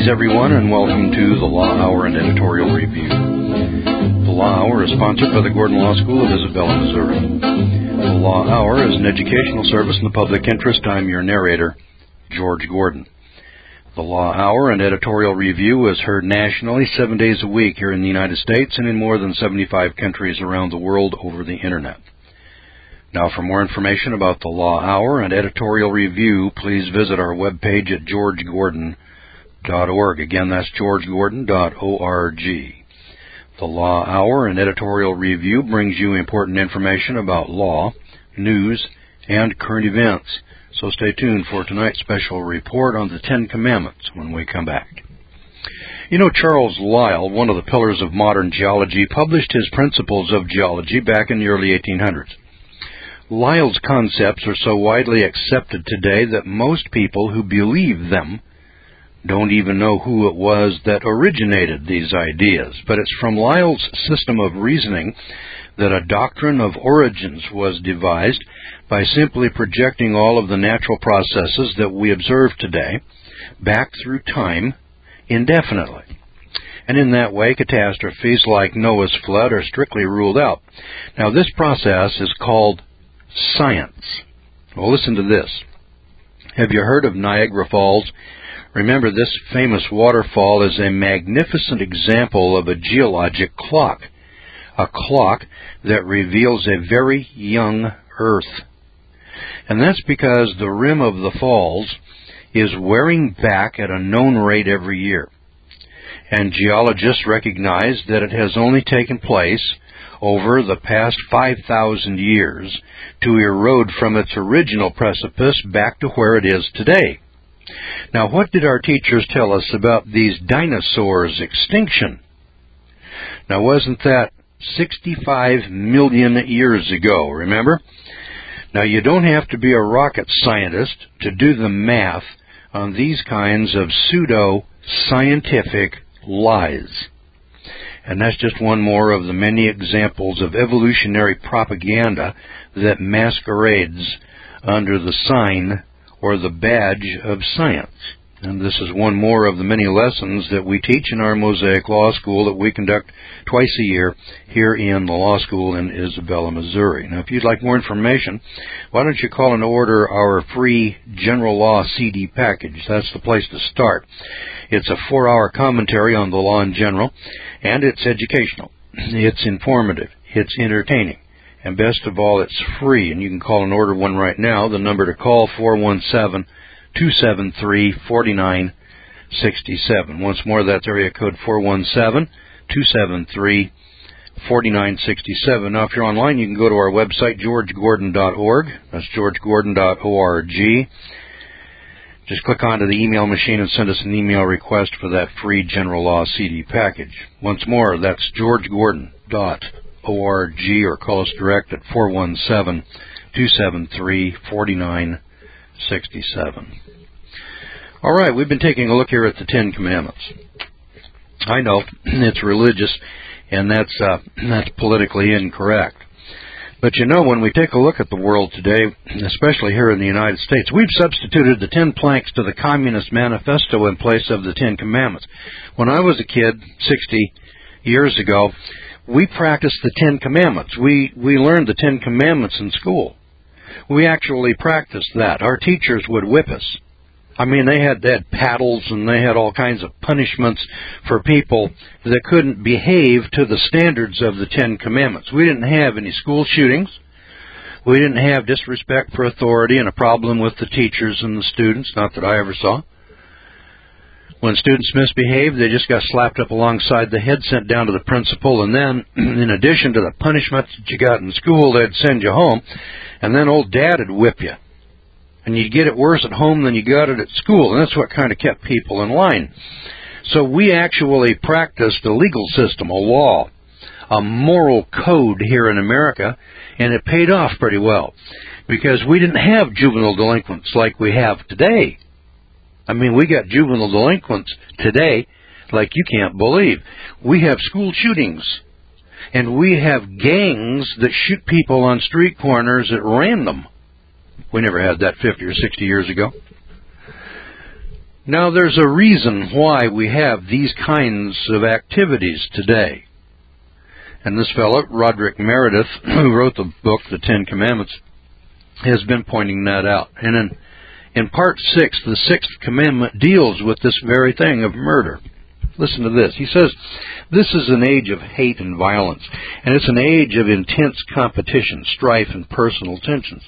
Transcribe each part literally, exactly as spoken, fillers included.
Greetings, everyone, and welcome to the Law Hour and Editorial Review. The Law Hour is sponsored by the Gordon Law School of Isabella, Missouri. The Law Hour is an educational service in the public interest. I'm your narrator, George Gordon. The Law Hour and Editorial Review is heard nationally seven days a week here in the United States and in more than seventy-five countries around the world over the Internet. Now, for more information about the Law Hour and Editorial Review, please visit our webpage at george gordon dot org. Again, that's george gordon dot org. The Law Hour and Editorial Review brings you important information about law, news, and current events. So stay tuned for tonight's special report on the Ten Commandments when we come back. You know, Charles Lyell, one of the pillars of modern geology, published his Principles of Geology back in the early eighteen hundreds. Lyell's concepts are so widely accepted today that most people who believe them don't even know who it was that originated these ideas. But it's from Lyell's system of reasoning that a doctrine of origins was devised by simply projecting all of the natural processes that we observe today back through time indefinitely. And in that way, catastrophes like Noah's flood are strictly ruled out. Now, this process is called science. Well, listen to this. Have you heard of Niagara Falls? Remember, this famous waterfall is a magnificent example of a geologic clock, a clock that reveals a very young Earth. And that's because the rim of the falls is wearing back at a known rate every year. And geologists recognize that it has only taken place over the past five thousand years to erode from its original precipice back to where it is today. Now, what did our teachers tell us about these dinosaurs' extinction? Now, wasn't that sixty-five million years ago, remember? Now, you don't have to be a rocket scientist to do the math on these kinds of pseudo-scientific lies. And that's just one more of the many examples of evolutionary propaganda that masquerades under the sign or the badge of science. And this is one more of the many lessons that we teach in our Mosaic Law School that we conduct twice a year here in the law school in Isabella, Missouri. Now, if you'd like more information, why don't you call and order our free General Law C D package? That's the place to start. It's a four-hour commentary on the law in general, and it's educational. It's informative. It's entertaining. And best of all, it's free, and you can call and order one right now. The number to call, four one seven, two seven three, four nine six seven. Once more, that's area code four one seven, two seven three, four nine six seven. Now, if you're online, you can go to our website, george gordon dot org. That's george gordon dot org. Just click onto the email machine and send us an email request for that free General Law C D package. Once more, that's george gordon dot org, or call us direct at four one seven, two seven three, four nine six seven. All right, we've been taking a look here at the Ten Commandments. I know it's religious, and that's uh, that's politically incorrect. But you know, when we take a look at the world today, especially here in the United States, we've substituted the ten planks to the Communist Manifesto in place of the Ten Commandments. When I was a kid, sixty years ago, we practiced the Ten Commandments. We we learned the Ten Commandments in school. We actually practiced that. Our teachers would whip us. I mean, they had, they had paddles and they had all kinds of punishments for people that couldn't behave to the standards of the Ten Commandments. We didn't have any school shootings. We didn't have disrespect for authority and a problem with the teachers and the students, not that I ever saw. When students misbehaved, they just got slapped up alongside the head, sent down to the principal, and then, in addition to the punishments that you got in school, they'd send you home, and then old Dad would whip you. And you'd get it worse at home than you got it at school, and that's what kind of kept people in line. So we actually practiced a legal system, a law, a moral code here in America, and it paid off pretty well, because we didn't have juvenile delinquents like we have today. I mean, we got juvenile delinquents today like you can't believe. We have school shootings, and we have gangs that shoot people on street corners at random. We never had that fifty or sixty years ago. Now, there's a reason why we have these kinds of activities today. And this fellow, Roderick Meredith, who wrote the book, The Ten Commandments, has been pointing that out. And in, in part six, the sixth commandment deals with this very thing of murder. Listen to this. He says, this is an age of hate and violence, and it's an age of intense competition, strife, and personal tensions.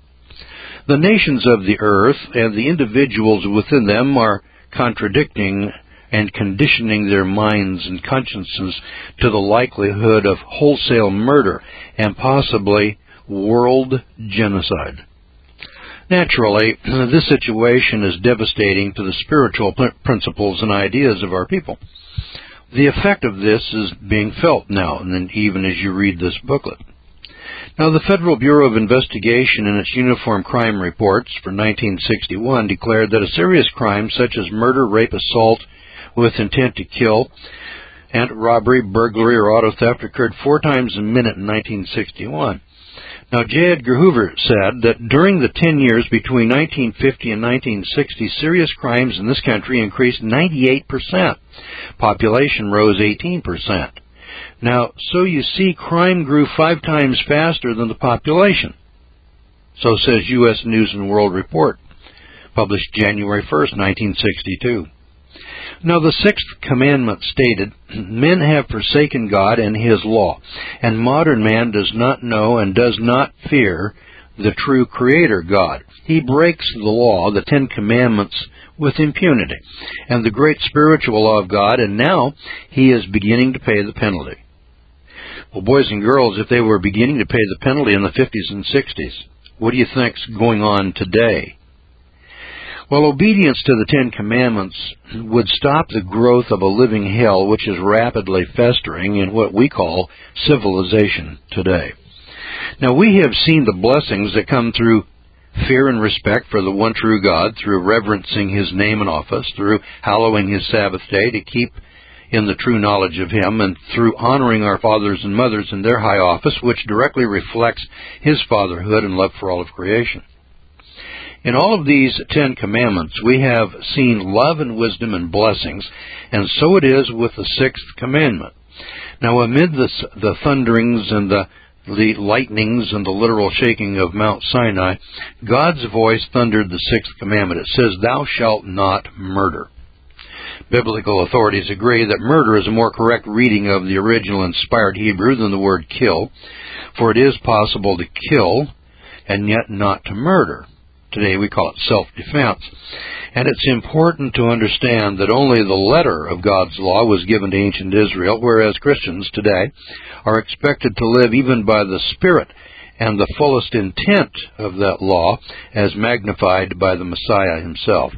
The nations of the earth and the individuals within them are contradicting and conditioning their minds and consciences to the likelihood of wholesale murder and possibly world genocide. Naturally, this situation is devastating to the spiritual principles and ideas of our people. The effect of this is being felt now, and then even as you read this booklet. Now, the Federal Bureau of Investigation in its Uniform Crime Reports for nineteen sixty-one declared that a serious crime such as murder, rape, assault with intent to kill, and robbery, burglary, or auto theft occurred four times a minute in nineteen sixty-one. Now, J. Edgar Hoover said that during the ten years between nineteen fifty and nineteen sixty, serious crimes in this country increased ninety-eight percent. Population rose eighteen percent. Now, so you see, crime grew five times faster than the population. So says U S News and World Report, published January first, nineteen sixty-two. Now, the sixth commandment stated, men have forsaken God and His law, and modern man does not know and does not fear the true Creator God. He breaks the law, the Ten Commandments, with impunity, and the great spiritual law of God, and now he is beginning to pay the penalty. Well, boys and girls, if they were beginning to pay the penalty in the fifties and sixties, what do you think's going on today? Well, obedience to the Ten Commandments would stop the growth of a living hell which is rapidly festering in what we call civilization today. Now, we have seen the blessings that come through fear and respect for the one true God, through reverencing His name and office, through hallowing His Sabbath day to keep in the true knowledge of Him, and through honoring our fathers and mothers in their high office, which directly reflects His fatherhood and love for all of creation. In all of these Ten Commandments, we have seen love and wisdom and blessings, and so it is with the Sixth Commandment. Now, amid the, the thunderings and the, the lightnings and the literal shaking of Mount Sinai, God's voice thundered the Sixth Commandment. It says, "Thou shalt not murder." Biblical authorities agree that murder is a more correct reading of the original inspired Hebrew than the word kill, for it is possible to kill and yet not to murder. Today we call it self-defense. And it's important to understand that only the letter of God's law was given to ancient Israel, whereas Christians today are expected to live even by the Spirit and the fullest intent of that law as magnified by the Messiah Himself.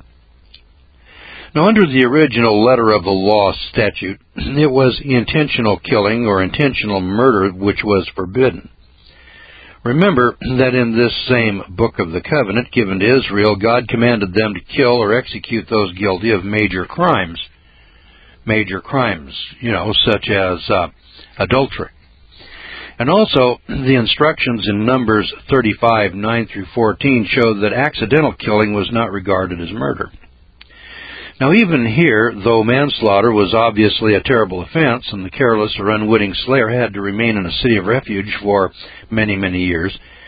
Now, under the original letter of the law statute, it was intentional killing or intentional murder which was forbidden. Remember that in this same book of the covenant given to Israel, God commanded them to kill or execute those guilty of major crimes. Major crimes, you know, such as uh, adultery. And also, the instructions in Numbers thirty-five, nine through fourteen show that accidental killing was not regarded as murder. Now, even here, though manslaughter was obviously a terrible offense, and the careless or unwitting slayer had to remain in a city of refuge for many, many years,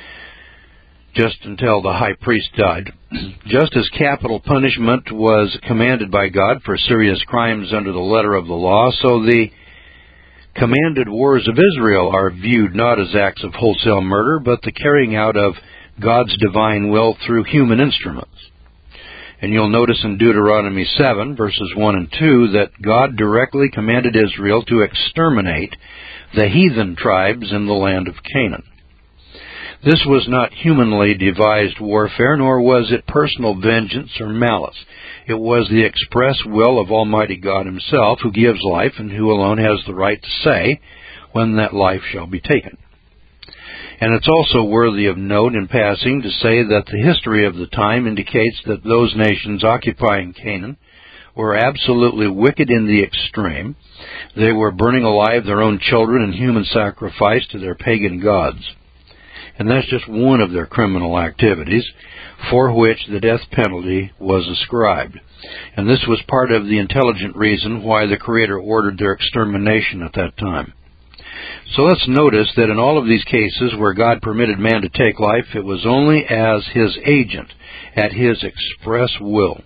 just until the high priest died, just as capital punishment was commanded by God for serious crimes under the letter of the law, so the commanded wars of Israel are viewed not as acts of wholesale murder, but the carrying out of God's divine will through human instruments. And you'll notice in Deuteronomy seven, verses one and two, that God directly commanded Israel to exterminate the heathen tribes in the land of Canaan. This was not humanly devised warfare, nor was it personal vengeance or malice. It was the express will of Almighty God Himself, who gives life and who alone has the right to say when that life shall be taken. And it's also worthy of note in passing to say that the history of the time indicates that those nations occupying Canaan were absolutely wicked in the extreme. They were burning alive their own children in human sacrifice to their pagan gods. And that's just one of their criminal activities for which the death penalty was ascribed. And this was part of the intelligent reason why the Creator ordered their extermination at that time. So let's notice that in all of these cases where God permitted man to take life, it was only as His agent, at His express will.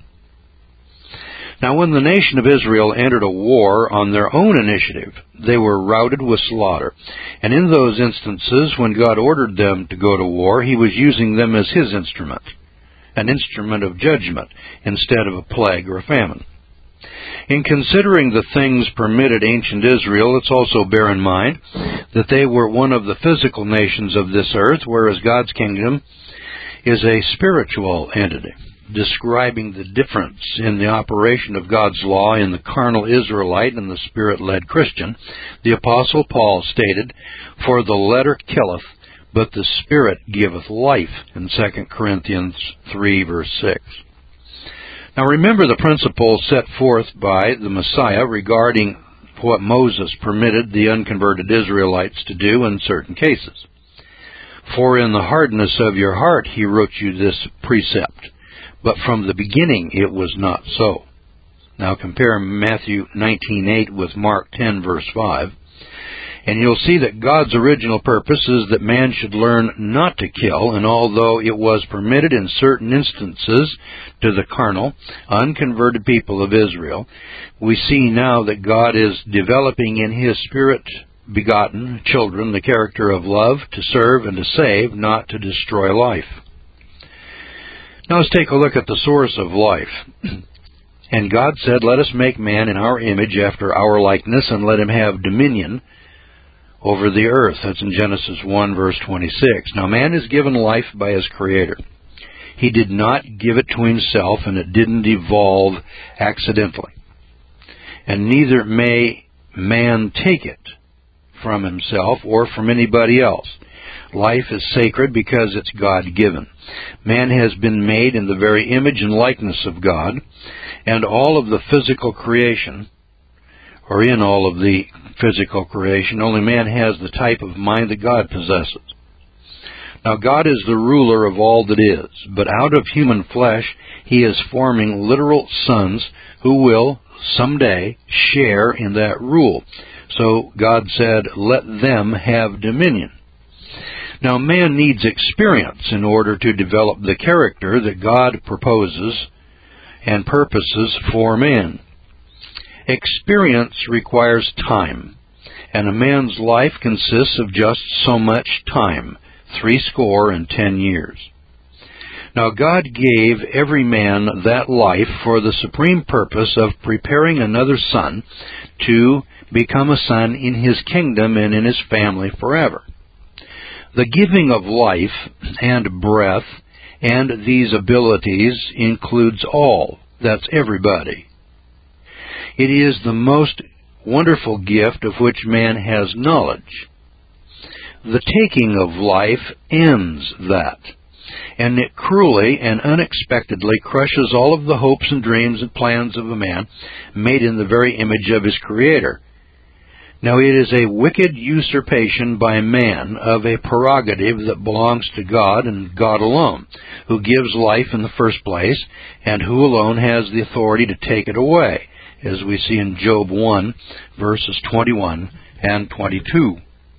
Now, when the nation of Israel entered a war on their own initiative, they were routed with slaughter. And in those instances, when God ordered them to go to war, He was using them as His instrument, an instrument of judgment, instead of a plague or a famine. In considering the things permitted ancient Israel, let's also bear in mind that they were one of the physical nations of this earth, whereas God's kingdom is a spiritual entity, describing the difference in the operation of God's law in the carnal Israelite and the Spirit-led Christian. The Apostle Paul stated, "For the letter killeth, but the Spirit giveth life," in Second Corinthians three, verse six. Now remember the principle set forth by the Messiah regarding what Moses permitted the unconverted Israelites to do in certain cases. "For in the hardness of your heart he wrote you this precept, but from the beginning it was not so." Now compare Matthew nineteen eight with Mark ten, verse five. And you'll see that God's original purpose is that man should learn not to kill, and although it was permitted in certain instances to the carnal, unconverted people of Israel, we see now that God is developing in His Spirit-begotten children the character of love, to serve and to save, not to destroy life. Now let's take a look at the source of life. "And God said, Let us make man in our image, after our likeness, and let him have dominion over the earth." That's in Genesis one, verse twenty-six. Now man is given life by his Creator. He did not give it to himself, and it didn't evolve accidentally. And neither may man take it from himself or from anybody else. Life is sacred because it's God-given. Man has been made in the very image and likeness of God, and all of the physical creation, or in all of the physical creation, only man has the type of mind that God possesses. Now God is the ruler of all that is, but out of human flesh He is forming literal sons who will someday share in that rule. So God said, "Let them have dominion." Now man needs experience in order to develop the character that God proposes and purposes for man. Experience requires time, and a man's life consists of just so much time, three score and ten years. Now God gave every man that life for the supreme purpose of preparing another son to become a son in His kingdom and in His family forever. The giving of life and breath and these abilities includes all. That's everybody. It is the most wonderful gift of which man has knowledge. The taking of life ends that, and it cruelly and unexpectedly crushes all of the hopes and dreams and plans of a man made in the very image of his Creator. Now it is a wicked usurpation by man of a prerogative that belongs to God and God alone, who gives life in the first place, and who alone has the authority to take it away, as we see in Job one, verses twenty-one and twenty-two.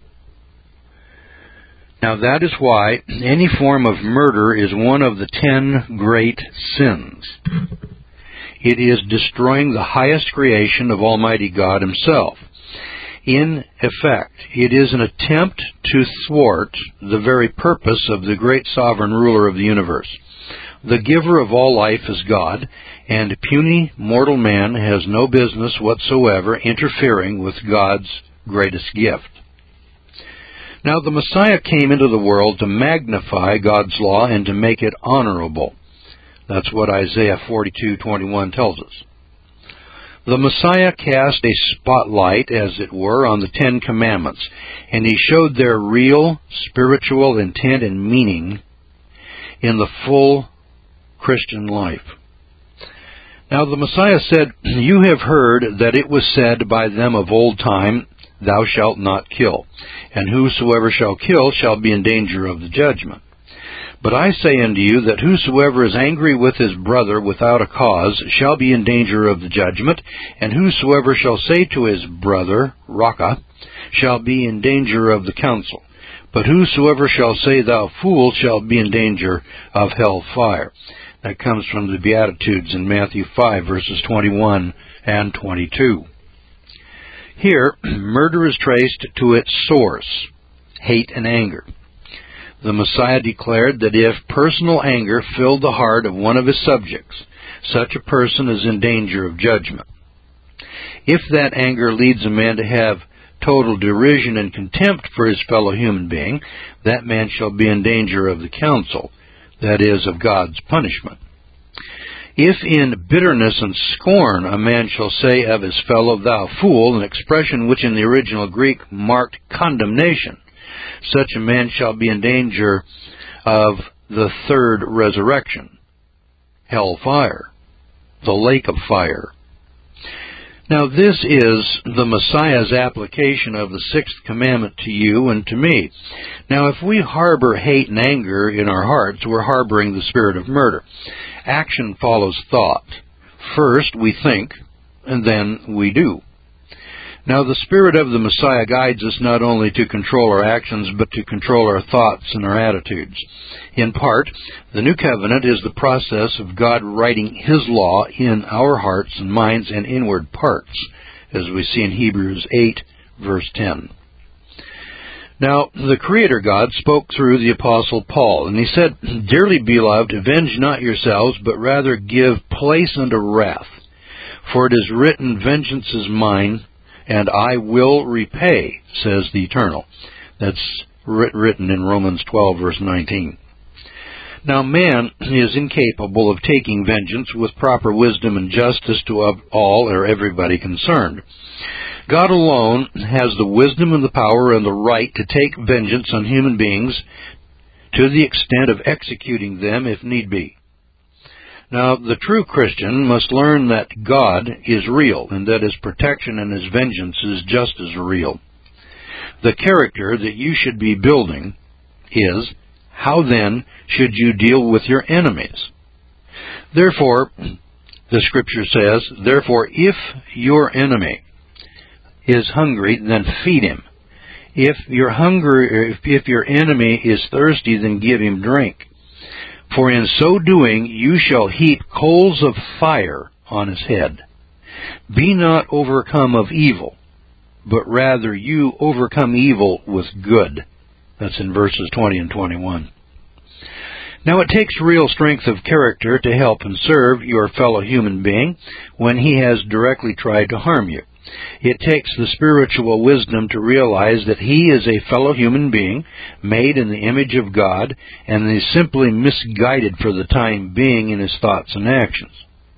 Now that is why any form of murder is one of the ten great sins. It is destroying the highest creation of Almighty God Himself. In effect, it is an attempt to thwart the very purpose of the great sovereign ruler of the universe. The giver of all life is God, and puny mortal man has no business whatsoever interfering with God's greatest gift. Now the Messiah came into the world to magnify God's law and to make it honorable. That's what Isaiah forty-two twenty-one tells us. The Messiah cast a spotlight, as it were, on the Ten Commandments, and He showed their real spiritual intent and meaning in the full Christian life. Now the Messiah said, "You have heard that it was said by them of old time, thou shalt not kill, and whosoever shall kill shall be in danger of the judgment. But I say unto you that whosoever is angry with his brother without a cause shall be in danger of the judgment, and whosoever shall say to his brother, Raca, shall be in danger of the council. But whosoever shall say, Thou fool, shall be in danger of hell fire. That comes from the Beatitudes in Matthew five, verses twenty-one and twenty-two. Here, murder is traced to its source, hate and anger. The Messiah declared that if personal anger filled the heart of one of his subjects, such a person is in danger of judgment. If that anger leads a man to have total derision and contempt for his fellow human being, that man shall be in danger of the council, that is, of God's punishment. If in bitterness and scorn a man shall say of his fellow, Thou fool, an expression which in the original Greek marked condemnation, such a man shall be in danger of the third resurrection, hell fire, the lake of fire. Now this is the Messiah's application of the sixth commandment to you and to me. Now if we harbor hate and anger in our hearts, we're harboring the spirit of murder. Action follows thought. First we think, and then we do. Now the Spirit of the Messiah guides us not only to control our actions, but to control our thoughts and our attitudes. In part, the New Covenant is the process of God writing His law in our hearts and minds and inward parts, as we see in Hebrews eight, verse ten. Now, the Creator God spoke through the Apostle Paul, and he said, Dearly beloved, avenge not yourselves, but rather give place unto wrath. For it is written, Vengeance is mine, and I will repay, says the Eternal. That's written in Romans twelve, verse nineteen. Now, man is incapable of taking vengeance with proper wisdom and justice to all or everybody concerned. God alone has the wisdom and the power and the right to take vengeance on human beings to the extent of executing them if need be. Now, the true Christian must learn that God is real and that His protection and His vengeance is just as real. The character that you should be building is, how then should you deal with your enemies? Therefore, the Scripture says, Therefore, if your enemy is hungry, then feed him. If your hungry, if, if your enemy is thirsty, then give him drink. For in so doing you shall heap coals of fire on his head. Be not overcome of evil, but rather you overcome evil with good. That's in verses twenty and twenty-one. Now it takes real strength of character to help and serve your fellow human being when he has directly tried to harm you. It takes the spiritual wisdom to realize that he is a fellow human being, made in the image of God, and is simply misguided for the time being in his thoughts and actions.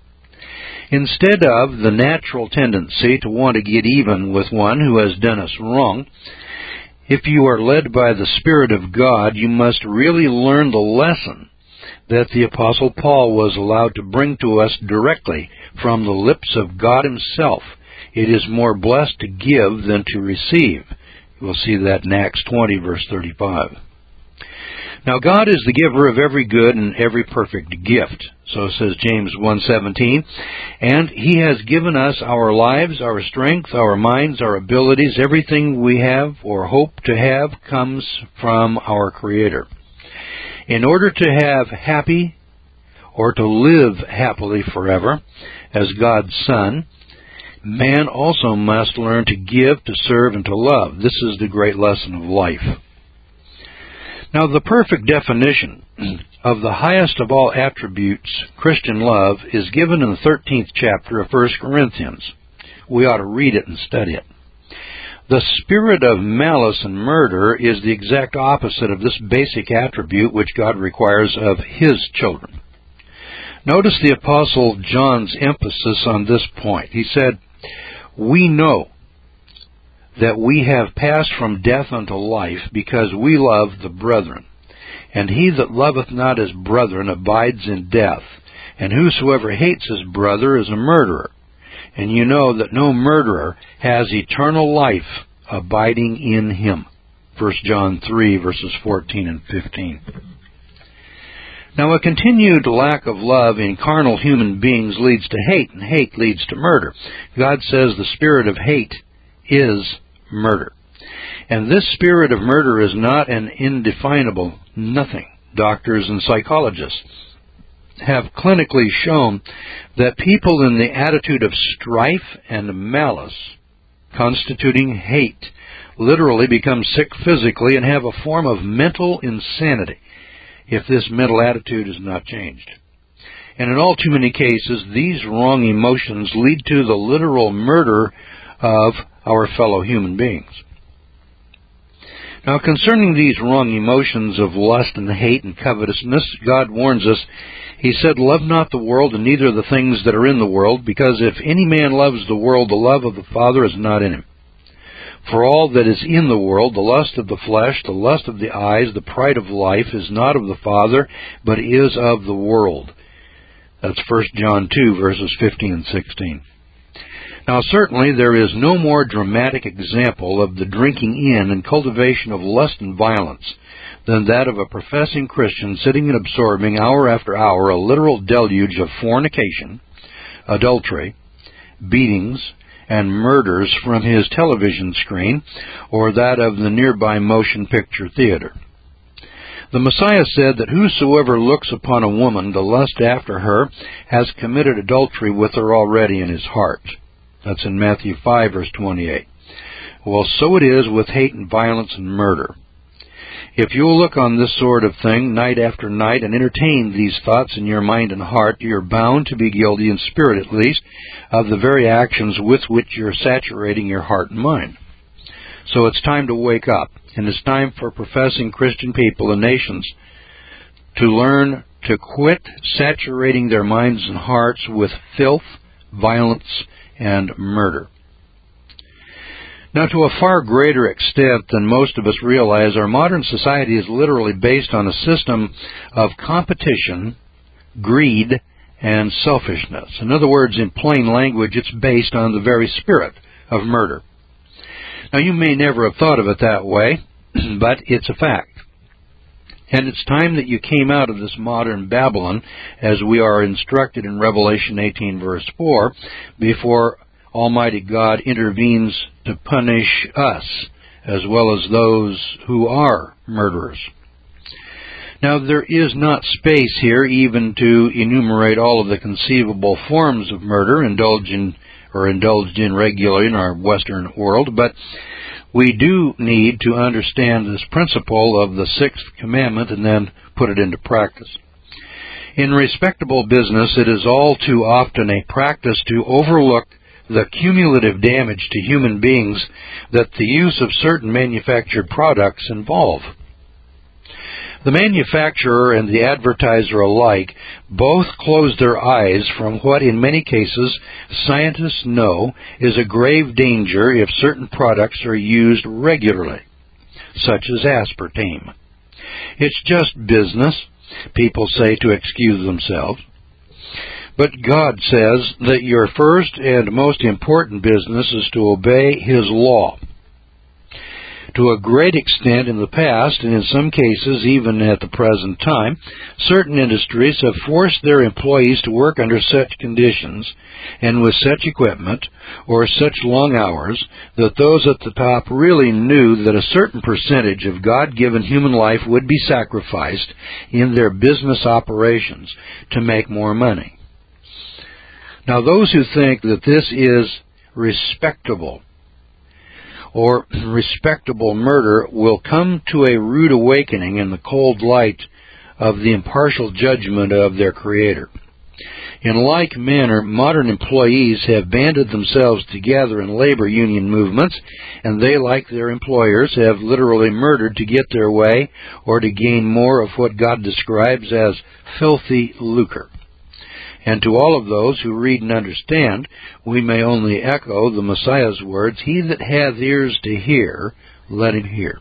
Instead of the natural tendency to want to get even with one who has done us wrong, if you are led by the Spirit of God, you must really learn the lesson that the Apostle Paul was allowed to bring to us directly from the lips of God Himself. It is more blessed to give than to receive. We'll see that in Acts twenty, verse thirty-five. Now God is the giver of every good and every perfect gift. So says James one seventeen. And He has given us our lives, our strength, our minds, our abilities. Everything we have or hope to have comes from our Creator. In order to have happy or to live happily forever as God's Son, man also must learn to give, to serve, and to love. This is the great lesson of life. Now, the perfect definition of the highest of all attributes, Christian love, is given in the thirteenth chapter of First Corinthians. We ought to read it and study it. The spirit of malice and murder is the exact opposite of this basic attribute which God requires of His children. Notice the Apostle John's emphasis on this point. He said, We know that we have passed from death unto life, because we love the brethren. And he that loveth not his brethren abides in death. And whosoever hates his brother is a murderer. And you know that no murderer has eternal life abiding in Him. First John three, verses fourteen and fifteen. Now, a continued lack of love in carnal human beings leads to hate, and hate leads to murder. God says the spirit of hate is murder. And this spirit of murder is not an indefinable nothing. Doctors and psychologists have clinically shown that people in the attitude of strife and malice, constituting hate, literally become sick physically and have a form of mental insanity if this mental attitude is not changed. And in all too many cases, these wrong emotions lead to the literal murder of our fellow human beings. Now, concerning these wrong emotions of lust and hate and covetousness, God warns us. He said, "Love not the world, and neither the things that are in the world, because if any man loves the world, the love of the Father is not in him. For all that is in the world, the lust of the flesh, the lust of the eyes, the pride of life, is not of the Father, but is of the world." That's First John two, verses fifteen and sixteen. Now, certainly there is no more dramatic example of the drinking in and cultivation of lust and violence than that of a professing Christian sitting and absorbing hour after hour a literal deluge of fornication, adultery, beatings, and murders from his television screen or that of the nearby motion picture theater. The Messiah said that whosoever looks upon a woman to lust after her has committed adultery with her already in his heart. That's in Matthew five, verse twenty-eight. Well, so it is with hate and violence and murder. If you will look on this sort of thing night after night and entertain these thoughts in your mind and heart, you're bound to be guilty, in spirit at least, of the very actions with which you're saturating your heart and mind. So it's time to wake up, and it's time for professing Christian people and nations to learn to quit saturating their minds and hearts with filth, violence, and murder. Now, to a far greater extent than most of us realize, our modern society is literally based on a system of competition, greed, and selfishness. In other words, in plain language, it's based on the very spirit of murder. Now, you may never have thought of it that way, but it's a fact. And it's time that you came out of this modern Babylon, as we are instructed in Revelation eighteen, verse four, before Almighty God intervenes to punish us, as well as those who are murderers. Now, there is not space here even to enumerate all of the conceivable forms of murder indulged in, or indulged in regularly in our Western world, but we do need to understand this principle of the sixth commandment and then put it into practice. In respectable business, it is all too often a practice to overlook the cumulative damage to human beings that the use of certain manufactured products involve. The manufacturer and the advertiser alike both close their eyes from what in many cases scientists know is a grave danger if certain products are used regularly, such as aspartame. It's just business, people say to excuse themselves. But God says that your first and most important business is to obey His law. To a great extent in the past, and in some cases even at the present time, certain industries have forced their employees to work under such conditions and with such equipment or such long hours that those at the top really knew that a certain percentage of God-given human life would be sacrificed in their business operations to make more money. Now, those who think that this is respectable or respectable murder will come to a rude awakening in the cold light of the impartial judgment of their Creator. In like manner, modern employees have banded themselves together in labor union movements, and they, like their employers, have literally murdered to get their way or to gain more of what God describes as filthy lucre. And to all of those who read and understand, we may only echo the Messiah's words, "He that hath ears to hear, let him hear."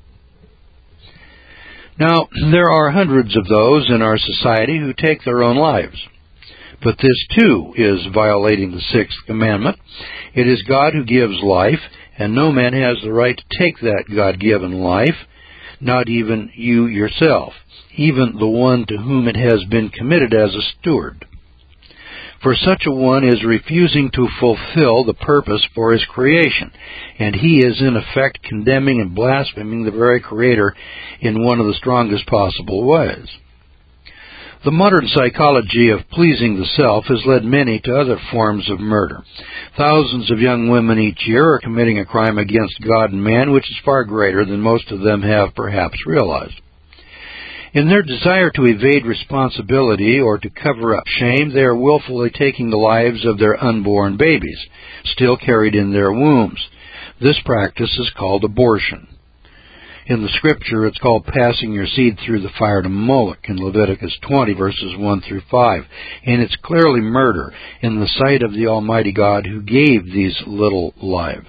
Now, there are hundreds of those in our society who take their own lives. But this, too, is violating the sixth commandment. It is God who gives life, and no man has the right to take that God-given life, not even you yourself, even the one to whom it has been committed as a steward. For such a one is refusing to fulfill the purpose for his creation, and he is in effect condemning and blaspheming the very Creator in one of the strongest possible ways. The modern psychology of pleasing the self has led many to other forms of murder. Thousands of young women each year are committing a crime against God and man, which is far greater than most of them have perhaps realized. In their desire to evade responsibility or to cover up shame, they are willfully taking the lives of their unborn babies, still carried in their wombs. This practice is called abortion. In the Scripture, it's called passing your seed through the fire to Moloch in Leviticus twenty, verses one through five. And it's clearly murder in the sight of the Almighty God who gave these little lives.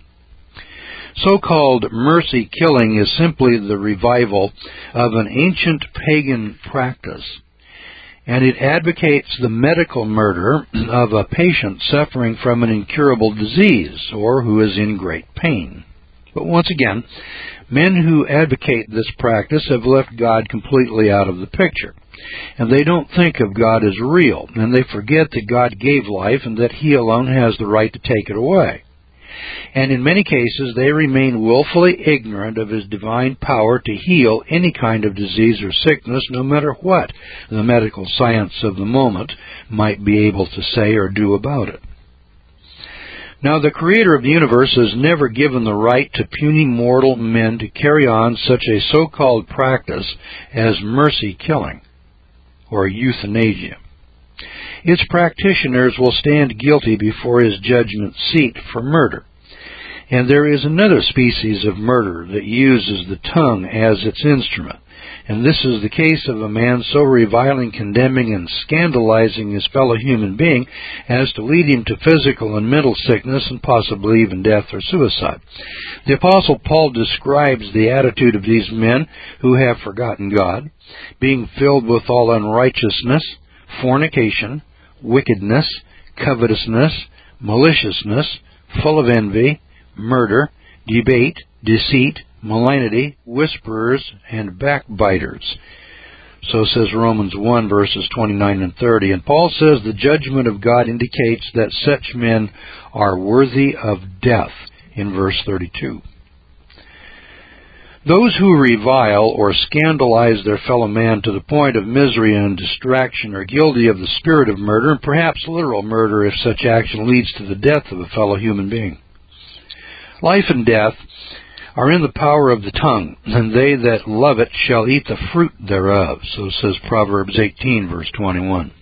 So-called mercy killing is simply the revival of an ancient pagan practice, and it advocates the medical murder of a patient suffering from an incurable disease or who is in great pain. But once again, men who advocate this practice have left God completely out of the picture, and they don't think of God as real, and they forget that God gave life and that He alone has the right to take it away. And in many cases, they remain willfully ignorant of His divine power to heal any kind of disease or sickness, no matter what the medical science of the moment might be able to say or do about it. Now, the Creator of the universe has never given the right to puny mortal men to carry on such a so-called practice as mercy killing or euthanasia. Its practitioners will stand guilty before His judgment seat for murder. And there is another species of murder that uses the tongue as its instrument. And this is the case of a man so reviling, condemning, and scandalizing his fellow human being as to lead him to physical and mental sickness and possibly even death or suicide. The Apostle Paul describes the attitude of these men who have forgotten God, being filled with all unrighteousness, fornication, wickedness, covetousness, maliciousness, full of envy, murder, debate, deceit, malignity, whisperers, and backbiters. So says Romans one, verses twenty-nine and thirty. And Paul says the judgment of God indicates that such men are worthy of death in verse thirty-two. Those who revile or scandalize their fellow man to the point of misery and distraction are guilty of the spirit of murder, and perhaps literal murder if such action leads to the death of a fellow human being. Life and death are in the power of the tongue, and they that love it shall eat the fruit thereof. So says Proverbs eighteen, verse twenty-one.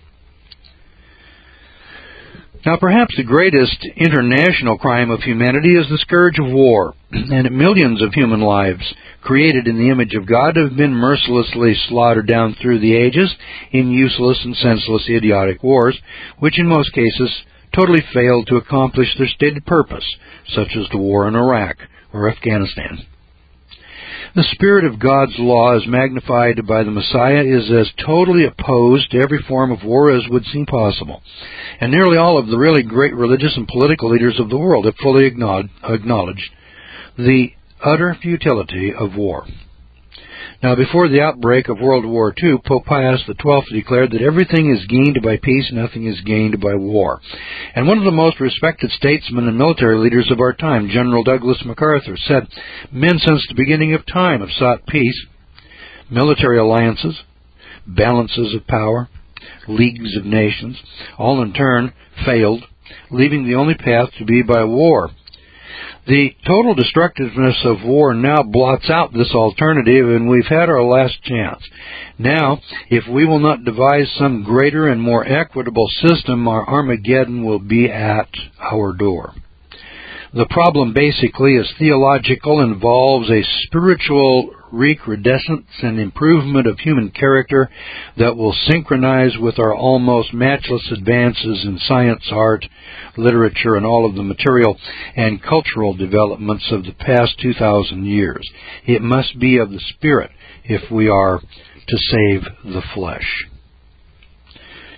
Now, perhaps the greatest international crime of humanity is the scourge of war, and millions of human lives created in the image of God have been mercilessly slaughtered down through the ages in useless and senseless idiotic wars, which in most cases totally failed to accomplish their stated purpose, such as the war in Iraq or Afghanistan. The spirit of God's law, as magnified by the Messiah, is as totally opposed to every form of war as would seem possible. And nearly all of the really great religious and political leaders of the world have fully acknowledged the utter futility of war. Now, before the outbreak of World War Two, Pope Pius the twelfth declared that everything is gained by peace, nothing is gained by war. And one of the most respected statesmen and military leaders of our time, General Douglas MacArthur, said, "Men since the beginning of time have sought peace, military alliances, balances of power, leagues of nations, all in turn failed, leaving the only path to be by war. The total destructiveness of war now blots out this alternative, and we've had our last chance. Now, if we will not devise some greater and more equitable system, our Armageddon will be at our door." The problem basically is theological, involves a spiritual recrudescence and improvement of human character that will synchronize with our almost matchless advances in science, art, literature, and all of the material and cultural developments of the past two thousand years. It must be of the Spirit if we are to save the flesh.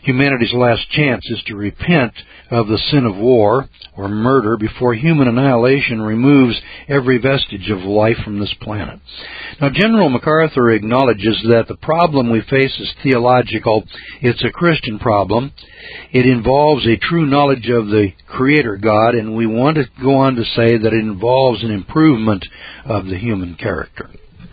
Humanity's last chance is to repent of the sin of war or murder before human annihilation removes every vestige of life from this planet. Now, General MacArthur acknowledges that the problem we face is theological. It's a Christian problem. It involves a true knowledge of the Creator God, and we want to go on to say that it involves an improvement of the human character.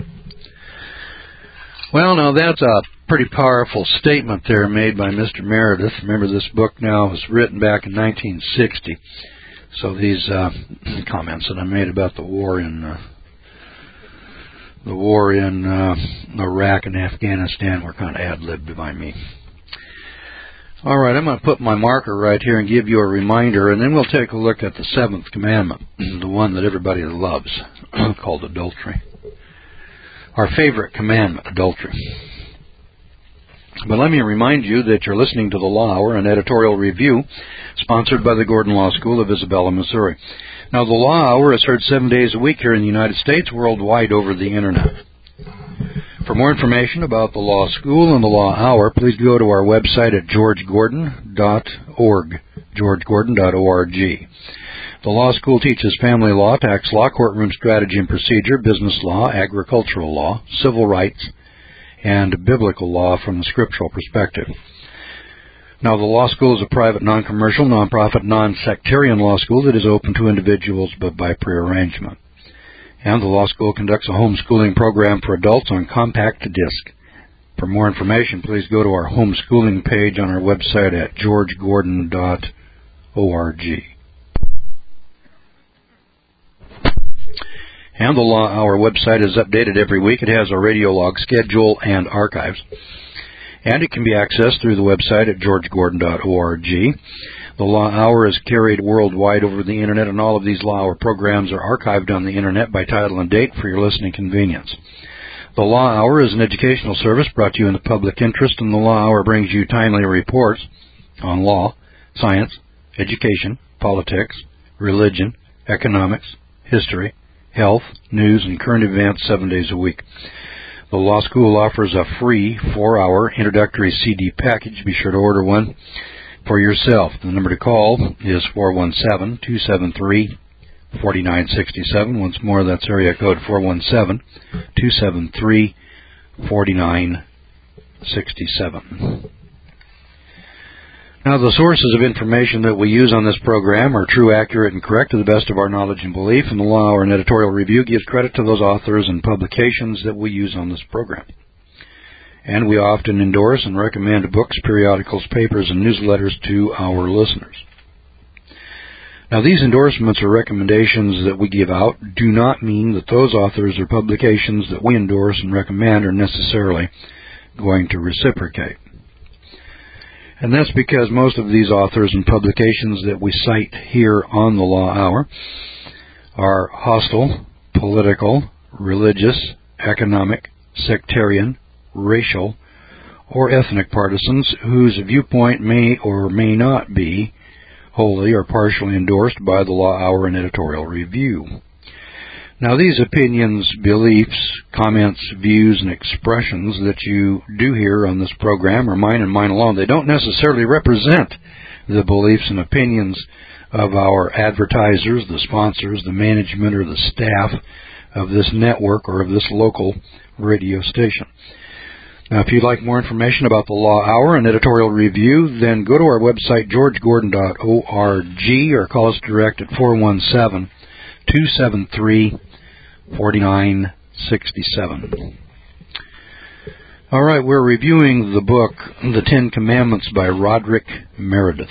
Well, now that's a pretty powerful statement there made by Mister Meredith. Remember, this book now was written back in nineteen sixty. So these uh, comments that I made about the war in uh, the war in uh, Iraq and Afghanistan were kind of ad-libbed by me. All right, I'm going to put my marker right here and give you a reminder, and then we'll take a look at the seventh commandment, the one that everybody loves, called adultery. Our favorite commandment, adultery. But let me remind you that you're listening to the Law Hour, an editorial review sponsored by the Gordon Law School of Isabella, Missouri. Now, the Law Hour is heard seven days a week here in the United States, worldwide over the Internet. For more information about the Law School and the Law Hour, please go to our website at george gordon dot org, george gordon dot org. The Law School teaches family law, tax law, courtroom strategy and procedure, business law, agricultural law, civil rights, and biblical law from the scriptural perspective. Now, the Law School is a private, non-commercial, non-profit, non-sectarian law school that is open to individuals but by prearrangement. And the Law School conducts a homeschooling program for adults on compact disc. For more information, please go to our homeschooling page on our website at george gordon dot org. And the Law Hour website is updated every week. It has a radio log schedule and archives. And it can be accessed through the website at george gordon dot org. The Law Hour is carried worldwide over the Internet, and all of these Law Hour programs are archived on the Internet by title and date for your listening convenience. The Law Hour is an educational service brought to you in the public interest, and the Law Hour brings you timely reports on law, science, education, politics, religion, economics, history, health, news, and current events seven days a week. The Law School offers a free four-hour introductory C D package. Be sure to order one for yourself. The number to call is four one seven, two seven three, four nine six seven. Once more, that's area code four one seven, two seven three, four nine six seven. Now, the sources of information that we use on this program are true, accurate, and correct to the best of our knowledge and belief, and the Law Hour and editorial review gives credit to those authors and publications that we use on this program. And we often endorse and recommend books, periodicals, papers, and newsletters to our listeners. Now, these endorsements or recommendations that we give out do not mean that those authors or publications that we endorse and recommend are necessarily going to reciprocate. And that's because most of these authors and publications that we cite here on the Law Hour are hostile, political, religious, economic, sectarian, racial, or ethnic partisans whose viewpoint may or may not be wholly or partially endorsed by the Law Hour and editorial review. Now, these opinions, beliefs, comments, views, and expressions that you do hear on this program are mine and mine alone. They don't necessarily represent the beliefs and opinions of our advertisers, the sponsors, the management, or the staff of this network or of this local radio station. Now, if you'd like more information about the Law Hour and editorial review, then go to our website, george gordon dot org, or call us direct at four one seven, two seven three, four nine six seven. All right, we're reviewing the book, The Ten Commandments by Roderick Meredith.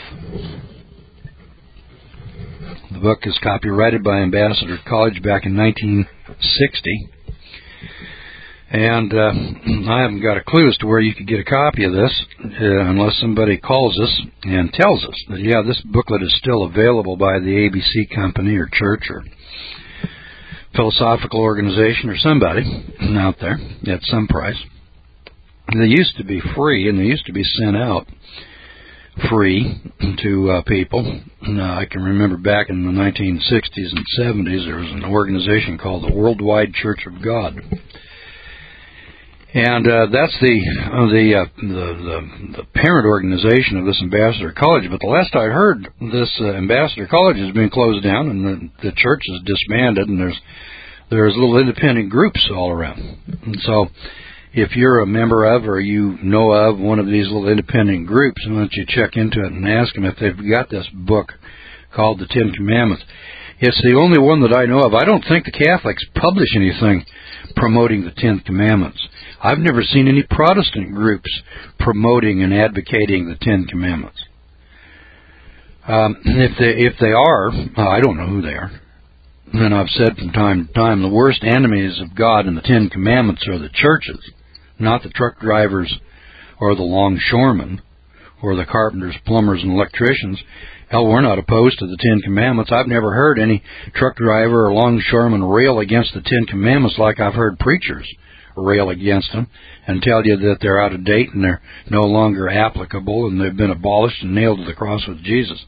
The book is copyrighted by Ambassador College back in nineteen sixty. And uh, I haven't got a clue as to where you could get a copy of this uh, unless somebody calls us and tells us that, yeah, this booklet is still available by the A B C Company or church or philosophical organization or somebody out there at some price. They used to be free, and they used to be sent out free to uh, people. Uh, I can remember back in the nineteen sixties and seventies, there was an organization called the Worldwide Church of God. And uh, that's the uh, the, uh, the the the parent organization of this Ambassador College. But the last I heard, this uh, Ambassador College has been closed down, and the, the church is disbanded, and there's there's little independent groups all around. And so, if you're a member of or you know of one of these little independent groups, why don't you check into it and ask them if they've got this book called the Ten Commandments. It's the only one that I know of. I don't think the Catholics publish anything promoting the Ten Commandments. I've never seen any Protestant groups promoting and advocating the Ten Commandments. Um, if they if they are, uh, I don't know who they are. And I've said from time to time, the worst enemies of God in the Ten Commandments are the churches, not the truck drivers or the longshoremen or the carpenters, plumbers, and electricians. Hell, we're not opposed to the Ten Commandments. I've never heard any truck driver or longshoreman rail against the Ten Commandments like I've heard preachers rail against them and tell you that they're out of date and they're no longer applicable and they've been abolished and nailed to the cross with Jesus.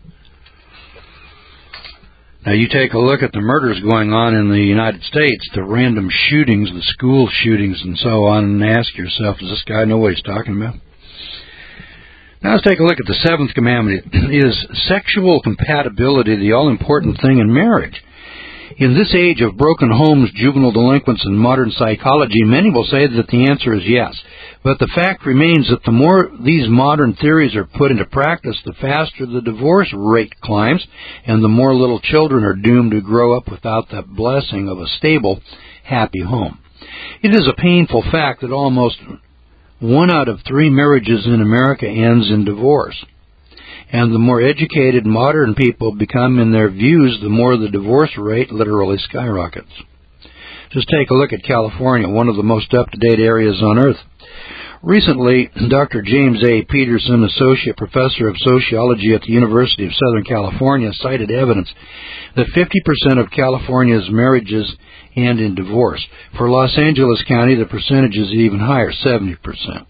Now, you take a look at the murders going on in the United States, the random shootings, the school shootings, and so on, and ask yourself, does this guy know what he's talking about? Now, let's take a look at the seventh commandment. Is sexual compatibility the all-important thing in marriage? In this age of broken homes, juvenile delinquents, and modern psychology, many will say that the answer is yes. But the fact remains that the more these modern theories are put into practice, the faster the divorce rate climbs, and the more little children are doomed to grow up without the blessing of a stable, happy home. It is a painful fact that almost one out of three marriages in America ends in divorce. And the more educated modern people become in their views, the more the divorce rate literally skyrockets. Just take a look at California, one of the most up-to-date areas on earth. Recently, Doctor James A. Peterson, Associate Professor of Sociology at the University of Southern California, cited evidence that fifty percent of California's marriages end in divorce. For Los Angeles County, the percentage is even higher, seventy percent.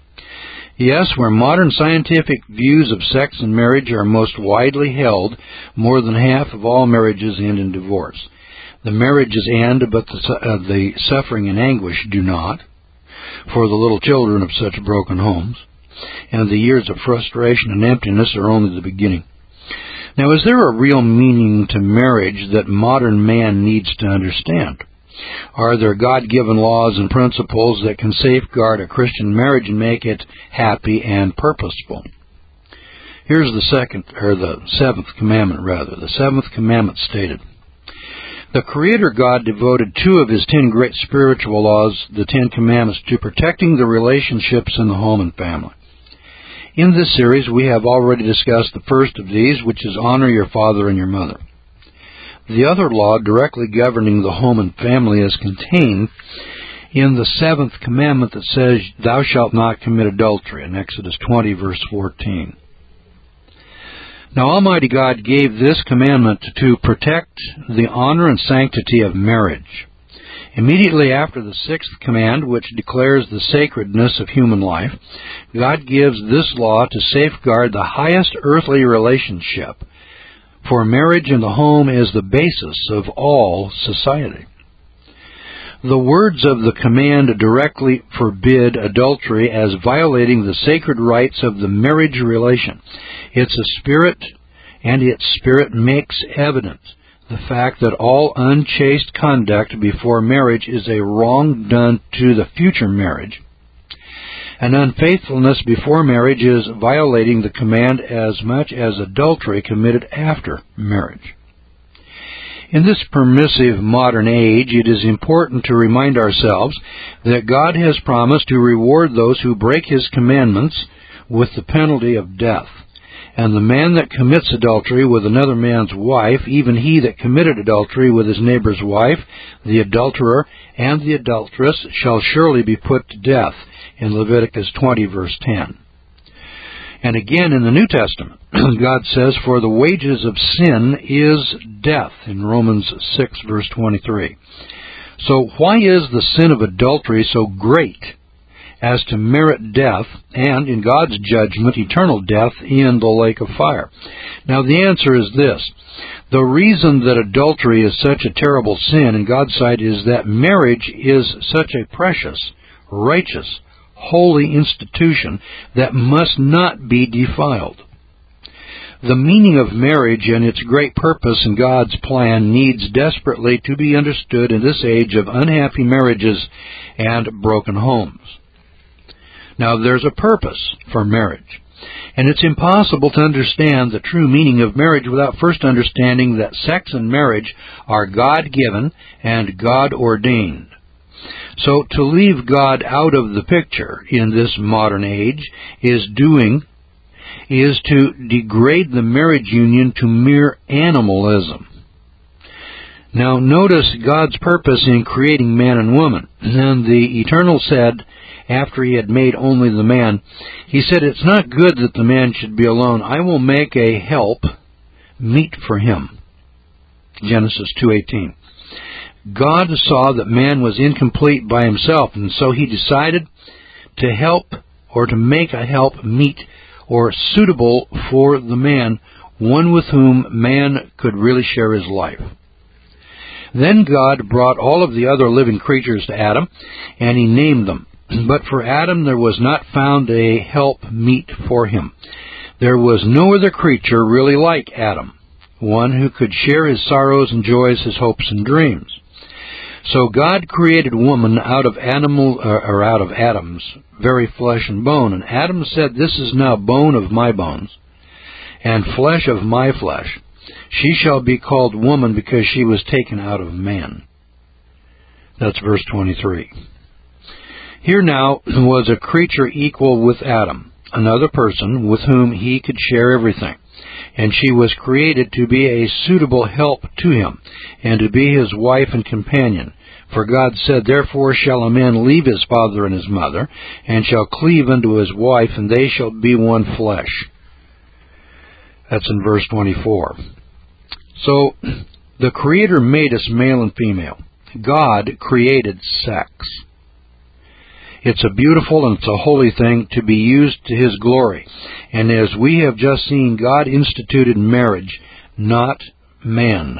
Yes, where modern scientific views of sex and marriage are most widely held, more than half of all marriages end in divorce. The marriages end, but the, uh, the suffering and anguish do not, for the little children of such broken homes, and the years of frustration and emptiness are only the beginning. Now, is there a real meaning to marriage that modern man needs to understand? Are there God-given laws and principles that can safeguard a Christian marriage and make it happy and purposeful? Here's the second, or the seventh commandment, rather. The seventh commandment stated, the Creator God devoted two of His ten great spiritual laws, the Ten Commandments, to protecting the relationships in the home and family. In this series, we have already discussed the first of these, which is honor your father and your mother. The other law directly governing the home and family is contained in the seventh commandment that says, thou shalt not commit adultery, in Exodus twenty, verse fourteen. Now, Almighty God gave this commandment to protect the honor and sanctity of marriage. Immediately after the sixth command, which declares the sacredness of human life, God gives this law to safeguard the highest earthly relationship. For marriage in the home is the basis of all society. The words of the command directly forbid adultery as violating the sacred rights of the marriage relation. It's a spirit, and its spirit makes evident the fact that all unchaste conduct before marriage is a wrong done to the future marriage. And unfaithfulness before marriage is violating the command as much as adultery committed after marriage. In this permissive modern age, it is important to remind ourselves that God has promised to reward those who break His commandments with the penalty of death. And the man that commits adultery with another man's wife, even he that committed adultery with his neighbor's wife, the adulterer and the adulteress, shall surely be put to death, in Leviticus twenty, verse ten. And again in the New Testament, God says, for the wages of sin is death, in Romans six, verse twenty-three. So why is the sin of adultery so great as to merit death, and, in God's judgment, eternal death in the lake of fire? Now, the answer is this. The reason that adultery is such a terrible sin in God's sight is that marriage is such a precious righteous, holy institution that must not be defiled. The meaning of marriage and its great purpose in God's plan needs desperately to be understood in this age of unhappy marriages and broken homes. Now, there's a purpose for marriage, and it's impossible to understand the true meaning of marriage without first understanding that sex and marriage are God-given and God-ordained. So to leave God out of the picture in this modern age is doing is to degrade the marriage union to mere animalism. Now notice God's purpose in creating man and woman. And the Eternal said, after he had made only the man, he said, "It's not good that the man should be alone. I will make a help meet for him." Genesis two eighteen. God saw that man was incomplete by himself, and so he decided to help or to make a help meet or suitable for the man, one with whom man could really share his life. Then God brought all of the other living creatures to Adam, and he named them. But for Adam there was not found a help meet for him. There was no other creature really like Adam, one who could share his sorrows and joys, his hopes and dreams. So God created woman out of animal, or out of Adam's very flesh and bone. And Adam said, "This is now bone of my bones, and flesh of my flesh. She shall be called woman, because she was taken out of man." That's verse twenty-three. Here now was a creature equal with Adam, another person with whom he could share everything. And she was created to be a suitable help to him, and to be his wife and companion. For God said, "Therefore shall a man leave his father and his mother, and shall cleave unto his wife, and they shall be one flesh." That's in verse twenty-four. So, the Creator made us male and female. God created sex. It's a beautiful and it's a holy thing to be used to His glory. And as we have just seen, God instituted marriage, not man.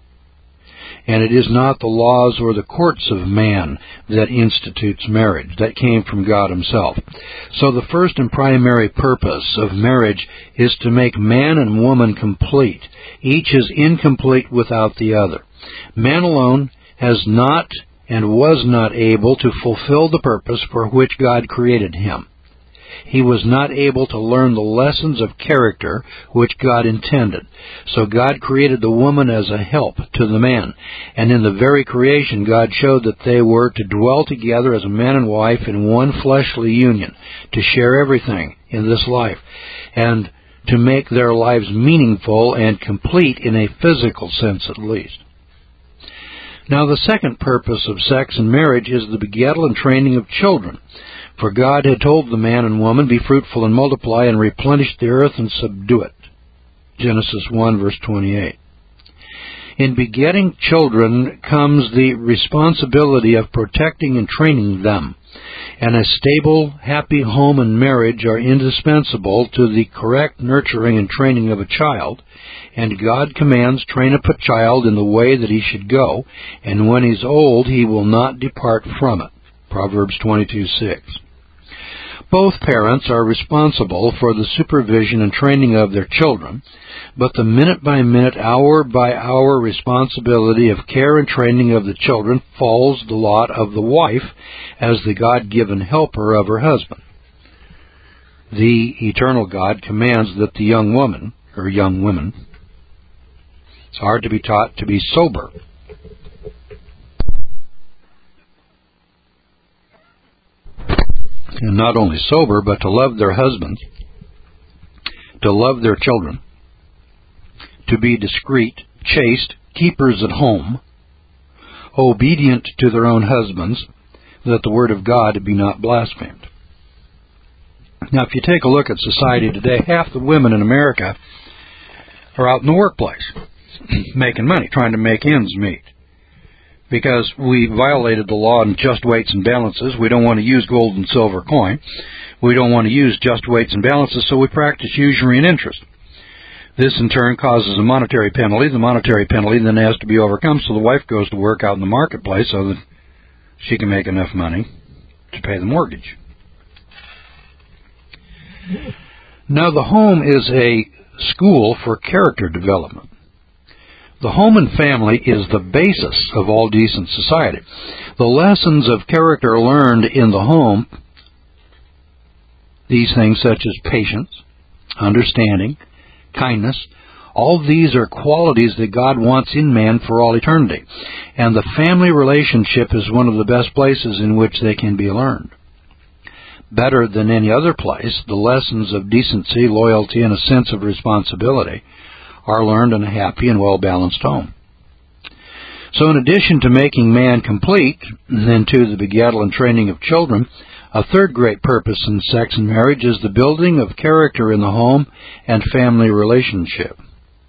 And it is not the laws or the courts of man that institutes marriage. That came from God Himself. So the first and primary purpose of marriage is to make man and woman complete. Each is incomplete without the other. Man alone has not and was not able to fulfill the purpose for which God created him. He was not able to learn the lessons of character which God intended. So God created the woman as a help to the man. And in the very creation, God showed that they were to dwell together as a man and wife in one fleshly union, to share everything in this life, and to make their lives meaningful and complete in a physical sense at least. Now the second purpose of sex and marriage is the begettal and training of children. For God had told the man and woman, "Be fruitful and multiply and replenish the earth and subdue it." Genesis one, verse twenty-eight. In begetting children comes the responsibility of protecting and training them. And a stable, happy home and marriage are indispensable to the correct nurturing and training of a child. And God commands, "Train up a child in the way that he should go, and when he's old he will not depart from it." Proverbs twenty-two, six. Both parents are responsible for the supervision and training of their children, but the minute-by-minute, hour-by-hour responsibility of care and training of the children falls the lot of the wife as the God-given helper of her husband. The eternal God commands that the young woman, or young women, it's hard to be taught to be sober. And not only sober, but to love their husbands, to love their children, to be discreet, chaste, keepers at home, obedient to their own husbands, that the word of God be not blasphemed. Now, if you take a look at society today, half the women in America are out in the workplace, making money, trying to make ends meet. Because we violated the law on just weights and balances. We don't want to use gold and silver coin. We don't want to use just weights and balances, so we practice usury and interest. This, in turn, causes a monetary penalty. The monetary penalty then has to be overcome, so the wife goes to work out in the marketplace so that she can make enough money to pay the mortgage. Now, the home is a school for character development. The home and family is the basis of all decent society. The lessons of character learned in the home, these things such as patience, understanding, kindness, all these are qualities that God wants in man for all eternity. And the family relationship is one of the best places in which they can be learned. Better than any other place, the lessons of decency, loyalty, and a sense of responsibility are learned in a happy and well-balanced home. So in addition to making man complete, and to the begettal and training of children, a third great purpose in sex and marriage is the building of character in the home and family relationship.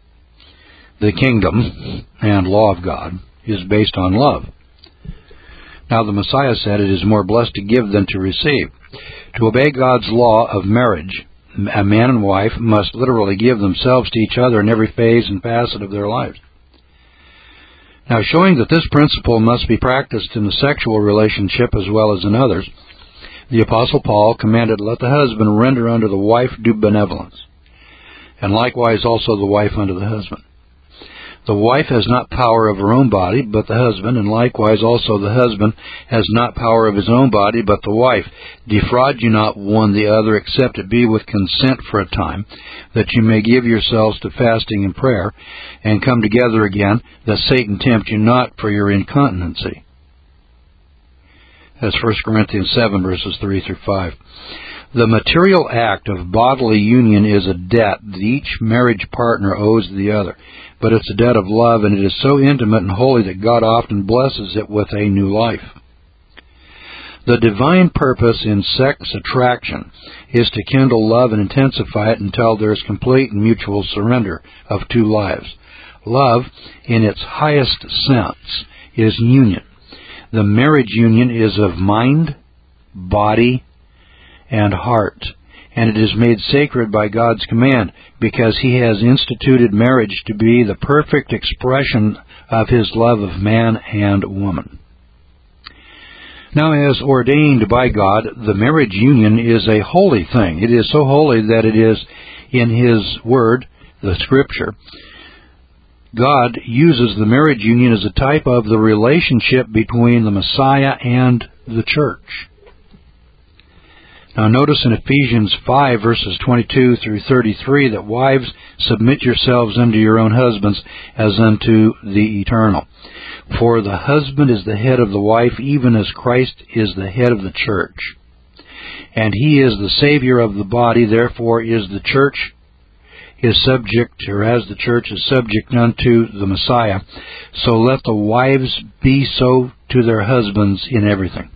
The kingdom and law of God is based on love. Now the Messiah said it is more blessed to give than to receive. To obey God's law of marriage, a man and wife must literally give themselves to each other in every phase and facet of their lives. Now, showing that this principle must be practiced in the sexual relationship as well as in others, the Apostle Paul commanded, "Let the husband render unto the wife due benevolence, and likewise also the wife unto the husband. The wife has not power of her own body, but the husband, and likewise also the husband has not power of his own body, but the wife. Defraud you not one the other, except it be with consent for a time, that you may give yourselves to fasting and prayer, and come together again, that Satan tempt you not for your incontinency." That's First Corinthians seven, verses three through five. The material act of bodily union is a debt that each marriage partner owes the other. But it's a debt of love, and it is so intimate and holy that God often blesses it with a new life. The divine purpose in sex attraction is to kindle love and intensify it until there is complete and mutual surrender of two lives. Love, in its highest sense, is union. The marriage union is of mind, body, and heart, and it is made sacred by God's command, because He has instituted marriage to be the perfect expression of His love of man and woman. Now, as ordained by God, the marriage union is a holy thing. It is so holy that it is in His Word, the Scripture. God uses the marriage union as a type of the relationship between the Messiah and the church. Now notice in Ephesians five, verses twenty-two through thirty-three, that wives, submit yourselves unto your own husbands as unto the eternal. For the husband is the head of the wife, even as Christ is the head of the church. And He is the Savior of the body, therefore is the church is subject, or as the church is subject unto the Messiah, so let the wives be so to their husbands in everything.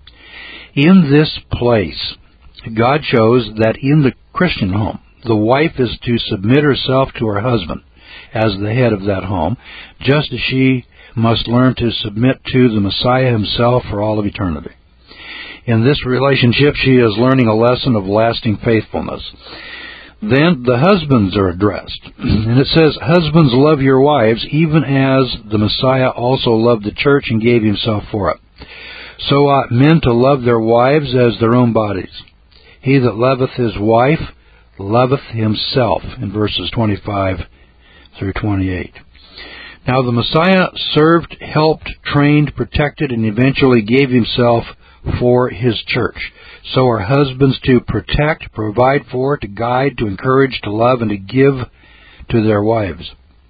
In this place, God shows that in the Christian home, the wife is to submit herself to her husband as the head of that home, just as she must learn to submit to the Messiah Himself for all of eternity. In this relationship, she is learning a lesson of lasting faithfulness. Then the husbands are addressed. And it says, "Husbands, love your wives, even as the Messiah also loved the church and gave Himself for it. So ought men to love their wives as their own bodies. He that loveth his wife loveth himself," in verses twenty-five through twenty-eight. Now the Messiah served, helped, trained, protected, and eventually gave Himself for His church. So are husbands to protect, provide for, to guide, to encourage, to love, and to give to their wives.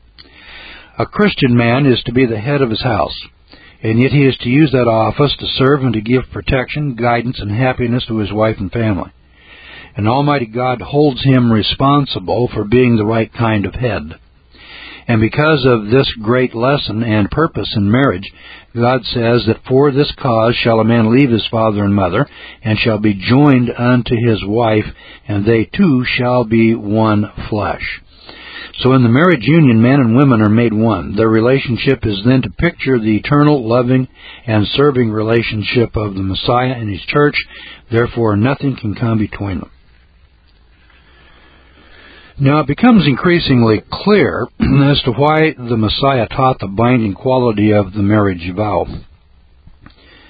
A Christian man is to be the head of his house, and yet he is to use that office to serve and to give protection, guidance, and happiness to his wife and family. And Almighty God holds him responsible for being the right kind of head. And because of this great lesson and purpose in marriage, God says that for this cause shall a man leave his father and mother, and shall be joined unto his wife, and they two shall be one flesh. So in the marriage union, man and women are made one. Their relationship is then to picture the eternal, loving, and serving relationship of the Messiah and His church. Therefore, nothing can come between them. Now it becomes increasingly clear as to why the Messiah taught the binding quality of the marriage vow.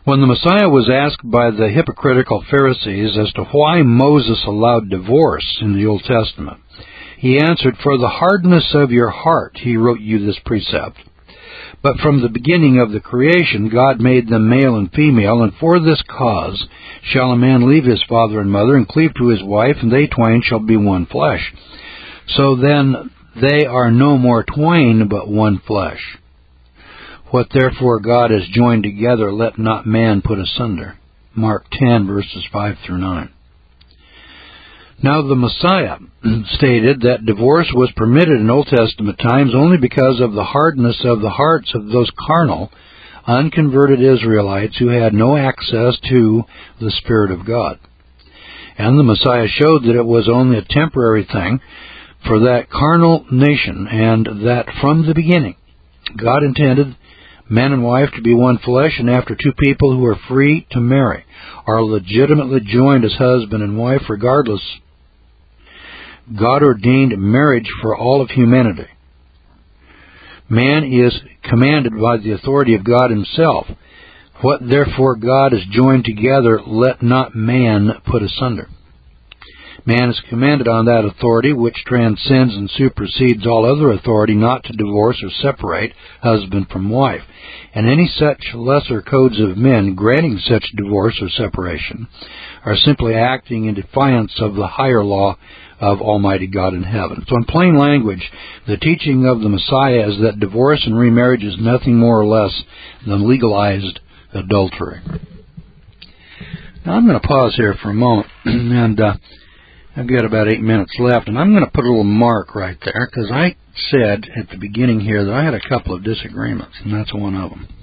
When the Messiah was asked by the hypocritical Pharisees as to why Moses allowed divorce in the Old Testament, he answered, "For the hardness of your heart he wrote you this precept. But from the beginning of the creation God made them male and female, and for this cause shall a man leave his father and mother, and cleave to his wife, and they twain shall be one flesh. So then they are no more twain, but one flesh. What therefore God has joined together, let not man put asunder." Mark ten, verses five through nine. Now the Messiah stated that divorce was permitted in Old Testament times only because of the hardness of the hearts of those carnal, unconverted Israelites who had no access to the Spirit of God. And the Messiah showed that it was only a temporary thing for that carnal nation, and that from the beginning God intended man and wife to be one flesh, and after two people who are free to marry are legitimately joined as husband and wife regardless, God ordained marriage for all of humanity. Man is commanded by the authority of God himself. What therefore God has joined together, let not man put asunder. Man is commanded on that authority which transcends and supersedes all other authority not to divorce or separate husband from wife. And any such lesser codes of men granting such divorce or separation are simply acting in defiance of the higher law of Almighty God in heaven. So in plain language, the teaching of the Messiah is that divorce and remarriage is nothing more or less than legalized adultery. Now I'm going to pause here for a moment, and uh, I've got about eight minutes left, and I'm going to put a little mark right there, because I said at the beginning here that I had a couple of disagreements, and that's one of them.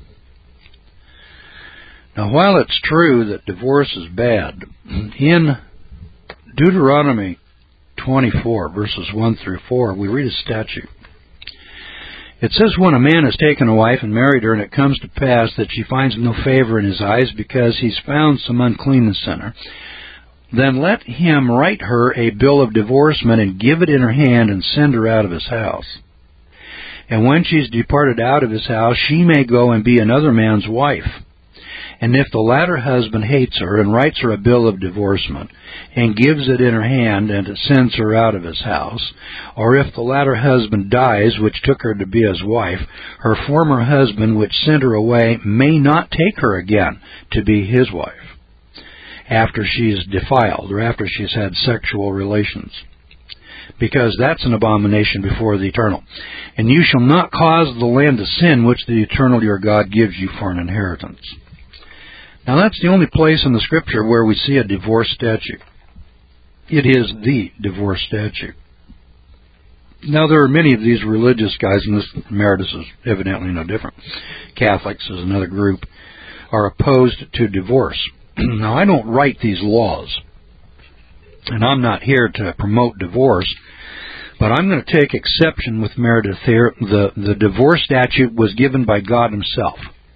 Now, while it's true that divorce is bad, in Deuteronomy twenty-four, verses one through four, we read a statute. It says, "When a man has taken a wife and married her, and it comes to pass that she finds no favor in his eyes because he's found some uncleanness in her, then let him write her a bill of divorcement and give it in her hand and send her out of his house. And when she's departed out of his house, she may go and be another man's wife. And if the latter husband hates her and writes her a bill of divorcement and gives it in her hand and sends her out of his house, or if the latter husband dies, which took her to be his wife, her former husband, which sent her away, may not take her again to be his wife after she is defiled or after she's had sexual relations, because that's an abomination before the Eternal. And you shall not cause the land to sin which the Eternal your God gives you for an inheritance." Now that's the only place in the Scripture where we see a divorce statute. It is the divorce statute. Now there are many of these religious guys, and this Emeritus is evidently no different. Catholics is another group, are opposed to divorce. Now I don't write these laws, and I'm not here to promote divorce, but I'm going to take exception with Meredith here. The, the divorce statute was given by God himself.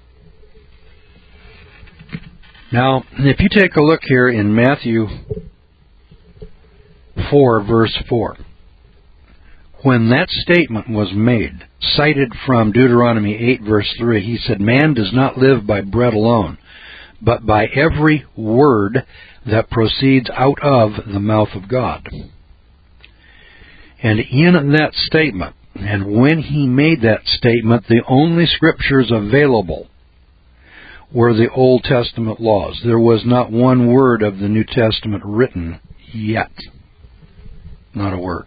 Now, if you take a look here in Matthew four, verse four, when that statement was made, cited from Deuteronomy eight, verse three, he said, "Man does not live by bread alone, but by every word that proceeds out of the mouth of God." And in that statement, and when he made that statement, the only scriptures available were the Old Testament laws. There was not one word of the New Testament written yet. Not a word.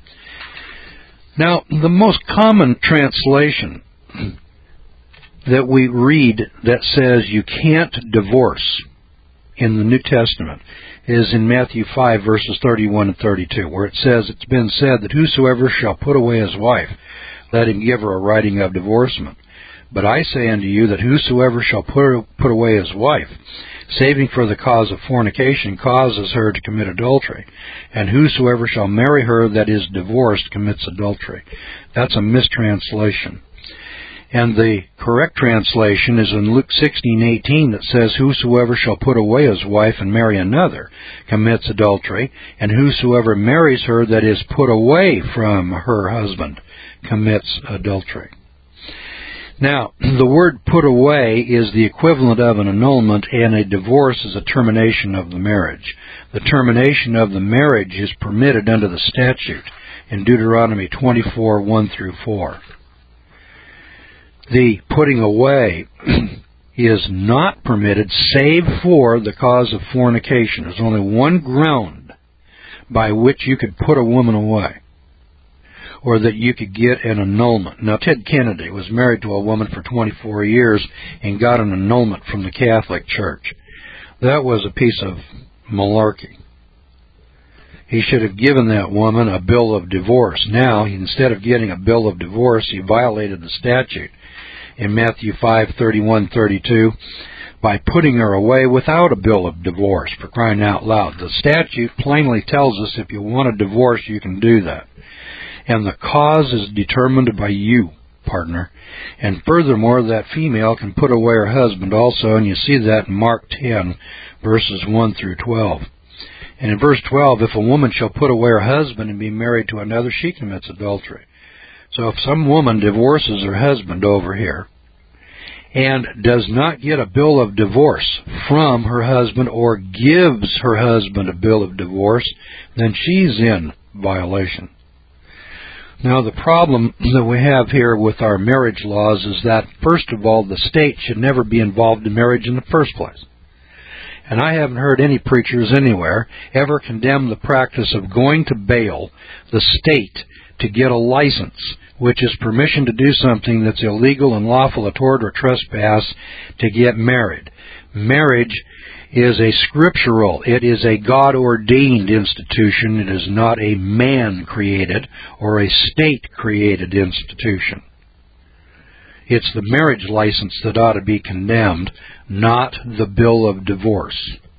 Now, the most common translation that we read that says you can't divorce in the New Testament is in Matthew five, verses thirty-one and thirty-two, where it says, "It's been said that whosoever shall put away his wife, let him give her a writing of divorcement. But I say unto you that whosoever shall put, put away his wife, saving for the cause of fornication, causes her to commit adultery. And whosoever shall marry her that is divorced commits adultery." That's a mistranslation. And the correct translation is in Luke sixteen eighteen that says, "Whosoever shall put away his wife and marry another commits adultery, and whosoever marries her that is put away from her husband commits adultery." Now, the word put away is the equivalent of an annulment, and a divorce is a termination of the marriage. The termination of the marriage is permitted under the statute in Deuteronomy twenty-four, one through four. The putting away is not permitted save for the cause of fornication. There's only one ground by which you could put a woman away, or that you could get an annulment. Now, Ted Kennedy was married to a woman for twenty-four years and got an annulment from the Catholic Church. That was a piece of malarkey. He should have given that woman a bill of divorce. Now, instead of getting a bill of divorce, he violated the statute in Matthew five, thirty-one, thirty-two by putting her away without a bill of divorce, for crying out loud. The statute plainly tells us if you want a divorce, you can do that. And the cause is determined by you, partner. And furthermore, that female can put away her husband also, and you see that in Mark ten, verses one through twelve. And in verse twelve, if a woman shall put away her husband and be married to another, she commits adultery. So if some woman divorces her husband over here and does not get a bill of divorce from her husband or gives her husband a bill of divorce, then she's in violation. Now, the problem that we have here with our marriage laws is that, first of all, the state should never be involved in marriage in the first place. And I haven't heard any preachers anywhere ever condemn the practice of going to bail the state to get a license, which is permission to do something that's illegal, unlawful, a tort, or trespass, to get married. Marriage is a scriptural, it is a God-ordained institution. It is not a man-created or a state-created institution. It's the marriage license that ought to be condemned, not the bill of divorce.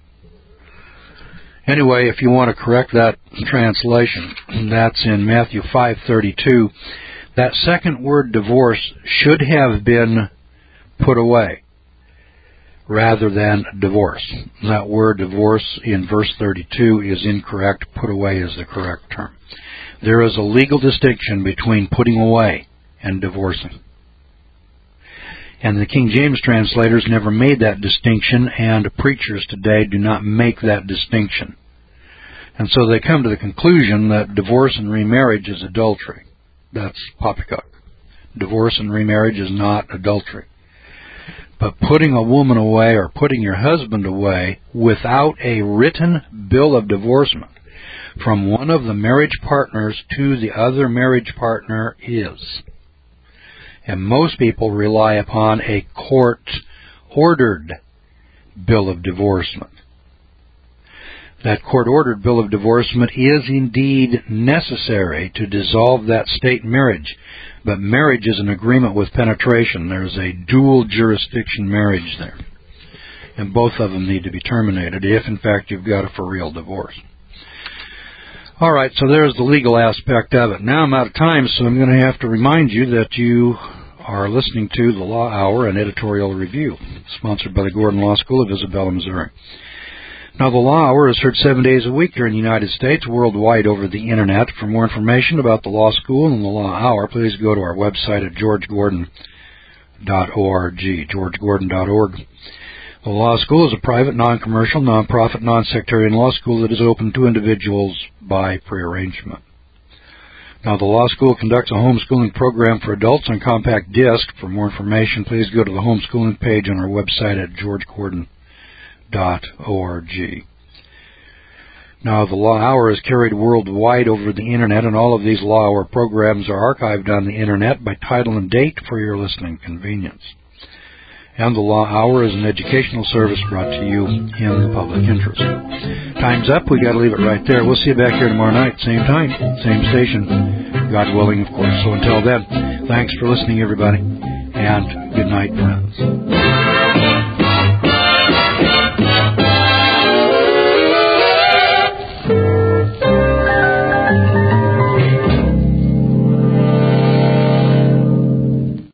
Anyway, if you want to correct that translation, that's in Matthew five thirty-two. That second word, divorce, should have been put away rather than divorce. That word divorce in verse thirty-two is incorrect. Put away is the correct term. There is a legal distinction between putting away and divorcing. And the King James translators never made that distinction, and preachers today do not make that distinction. And so they come to the conclusion that divorce and remarriage is adultery. That's poppycock. Divorce and remarriage is not adultery. But putting a woman away or putting your husband away without a written bill of divorcement from one of the marriage partners to the other marriage partner is. And most people rely upon a court-ordered bill of divorcement. That court-ordered bill of divorcement is indeed necessary to dissolve that state marriage. But marriage is an agreement with penetration. There's a dual jurisdiction marriage there. And both of them need to be terminated if, in fact, you've got a for-real divorce. All right, so there's the legal aspect of it. Now I'm out of time, so I'm going to have to remind you that you are listening to the Law Hour, an editorial review, sponsored by the Gordon Law School of Isabella, Missouri. Now, the Law Hour is heard seven days a week here in the United States, worldwide over the Internet. For more information about the Law School and the Law Hour, please go to our website at george gordon dot org, george gordon dot org. The Law School is a private, non-commercial, non-profit, non-sectarian law school that is open to individuals by prearrangement. Now, the Law School conducts a homeschooling program for adults on compact disc. For more information, please go to the homeschooling page on our website at george gordon dot org. Now, the Law Hour is carried worldwide over the Internet, and all of these Law Hour programs are archived on the Internet by title and date for your listening convenience. And the Law Hour is an educational service brought to you in the public interest. Time's up. We got to leave it right there. We'll see you back here tomorrow night, same time, same station, God willing, of course. So until then, thanks for listening, everybody, and good night, friends.